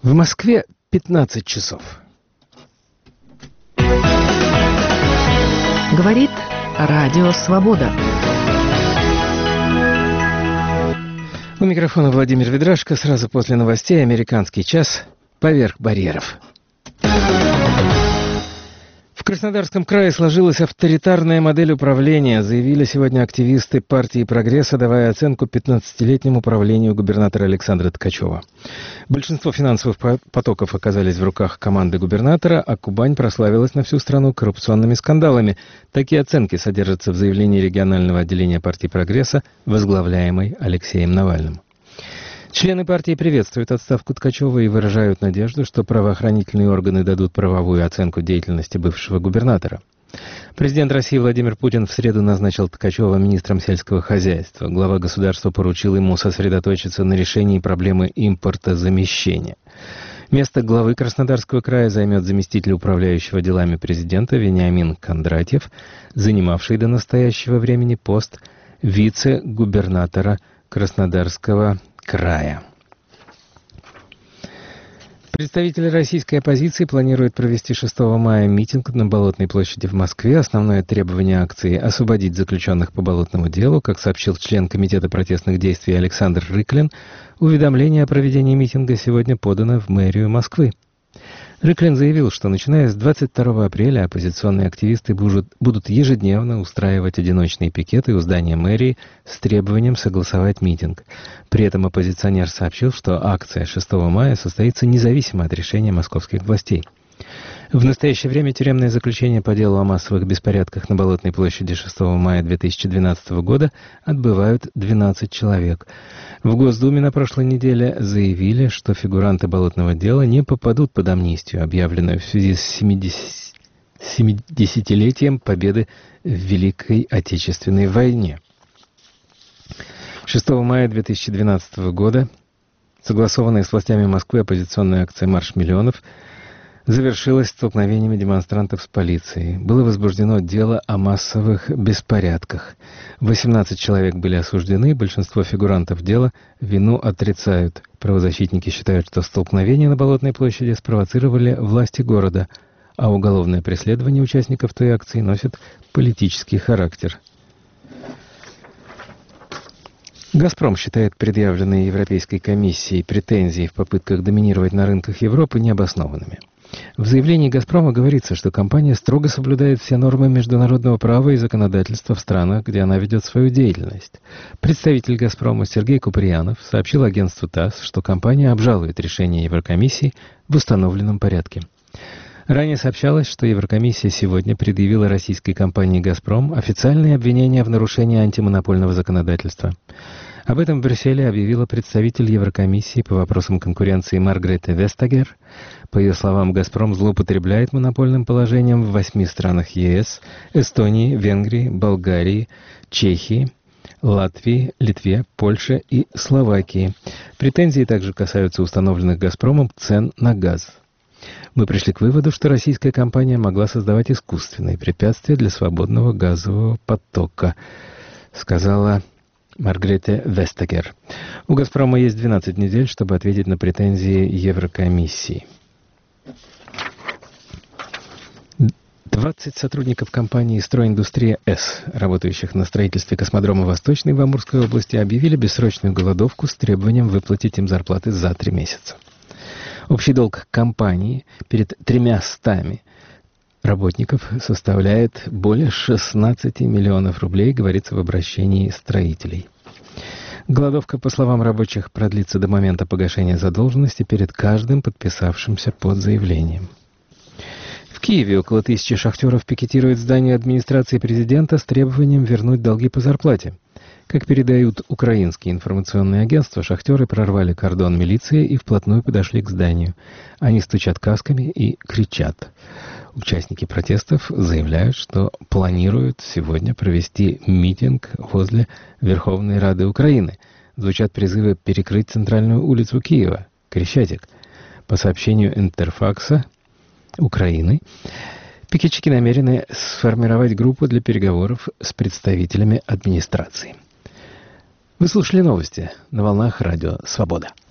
В Москве 15 часов. Говорит Радио Свобода. У микрофона Владимир Ведрашко. Сразу после новостей «Американский час. Поверх барьеров». В Краснодарском крае сложилась авторитарная модель управления, заявили сегодня активисты партии «Прогресса», давая оценку 15-летнему правлению губернатора Александра Ткачева. Большинство финансовых потоков оказались в руках команды губернатора, а Кубань прославилась на всю страну коррупционными скандалами. Такие оценки содержатся в заявлении регионального отделения партии «Прогресса», возглавляемой Алексеем Навальным. Члены партии приветствуют отставку Ткачева и выражают надежду, что правоохранительные органы дадут правовую оценку деятельности бывшего губернатора. Президент России Владимир Путин в среду назначил Ткачева министром сельского хозяйства. Глава государства поручил ему сосредоточиться на решении проблемы импортозамещения. Место главы Краснодарского края займет заместитель управляющего делами президента Вениамин Кондратьев, занимавший до настоящего времени пост вице-губернатора Краснодарского края. Представители российской оппозиции планируют провести 6 мая митинг на Болотной площади в Москве. Основное требование акции — освободить заключенных по болотному делу. Как сообщил член Комитета протестных действий Александр Рыклин, уведомление о проведении митинга сегодня подано в мэрию Москвы. Рыклин заявил, что начиная с 22 апреля оппозиционные активисты будут ежедневно устраивать одиночные пикеты у здания мэрии с требованием согласовать митинг. При этом оппозиционер сообщил, что акция 6 мая состоится независимо от решения московских властей. В настоящее время тюремное заключение по делу о массовых беспорядках на Болотной площади 6 мая 2012 года отбывают 12 человек. В Госдуме на прошлой неделе заявили, что фигуранты болотного дела не попадут под амнистию, объявленную в связи с 70-летием победы в Великой Отечественной войне. 6 мая 2012 года согласованная с властями Москвы оппозиционная акция «Марш миллионов» завершилась столкновениями демонстрантов с полицией. Было возбуждено дело о массовых беспорядках. 18 человек были осуждены, большинство фигурантов дела вину отрицают. Правозащитники считают, что столкновения на Болотной площади спровоцировали власти города, а уголовное преследование участников той акции носит политический характер. «Газпром» считает предъявленные Европейской комиссией претензии в попытках доминировать на рынках Европы необоснованными. В заявлении «Газпрома» говорится, что компания строго соблюдает все нормы международного права и законодательства в странах, где она ведет свою деятельность. Представитель «Газпрома» Сергей Куприянов сообщил агентству ТАСС, что компания обжалует решение Еврокомиссии в установленном порядке. Ранее сообщалось, что Еврокомиссия сегодня предъявила российской компании «Газпром» официальные обвинения в нарушении антимонопольного законодательства. Об этом в Брюсселе объявила представитель Еврокомиссии по вопросам конкуренции Маргрете Вестагер. По ее словам, «Газпром» злоупотребляет монопольным положением в 8 странах ЕС: Эстонии, Венгрии, Болгарии, Чехии, Латвии, Литве, Польше и Словакии. Претензии также касаются установленных «Газпромом» цен на газ. «Мы пришли к выводу, что российская компания могла создавать искусственные препятствия для свободного газового потока», сказала Маргрете Вестагер. У «Газпрома» есть 12 недель, чтобы ответить на претензии Еврокомиссии. 20 сотрудников компании «Стройиндустрия-С», работающих на строительстве космодрома «Восточный» в Амурской области, объявили бессрочную голодовку с требованием выплатить им зарплаты за 3 месяца. Общий долг компании перед 300 работников составляет более 16 миллионов рублей, говорится в обращении строителей. Голодовка, по словам рабочих, продлится до момента погашения задолженности перед каждым подписавшимся под заявлением. В Киеве около 1000 шахтеров пикетируют здание администрации президента с требованием вернуть долги по зарплате. Как передают украинские информационные агентства, шахтеры прорвали кордон милиции и вплотную подошли к зданию. Они стучат касками и кричат. Участники протестов заявляют, что планируют сегодня провести митинг возле Верховной Рады Украины. Звучат призывы перекрыть центральную улицу Киева, Крещатик. По сообщению Интерфакса Украины, пикетчики намерены сформировать группу для переговоров с представителями администрации. Вы слушали новости на волнах Радио Свобода.